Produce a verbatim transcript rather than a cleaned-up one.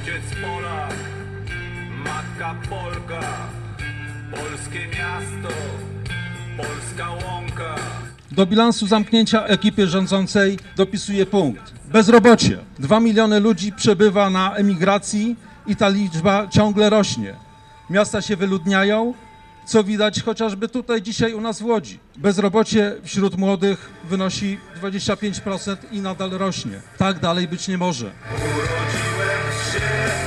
ojciec Polak, matka Polka, polskie miasto, polska łąka. Do bilansu zamknięcia ekipy rządzącej dopisuje punkt. Bezrobocie. Dwa miliony ludzi przebywa na emigracji i ta liczba ciągle rośnie. Miasta się wyludniają, co widać chociażby tutaj dzisiaj u nas w Łodzi. Bezrobocie wśród młodych wynosi dwadzieścia pięć procent i nadal rośnie. Tak dalej być nie może. Urodziłem się